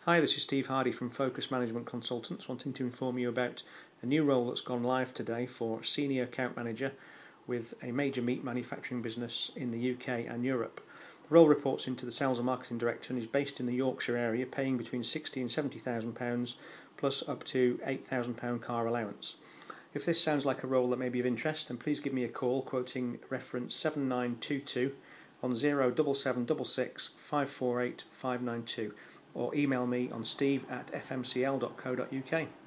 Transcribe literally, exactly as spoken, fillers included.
Hi, this is Steve Hardy from Focus Management Consultants, wanting to inform you about a new role that's gone live today for Senior Account Manager with a major meat manufacturing business in the U K and Europe. The role reports into the Sales and Marketing Director and is based in the Yorkshire area, paying between sixty and seventy thousand pounds plus up to eight thousand pounds car allowance. If this sounds like a role that may be of interest, then please give me a call quoting reference seven nine two two on zero seven seven six six five four eight five nine two or email me on steve at f m c l dot co dot u k.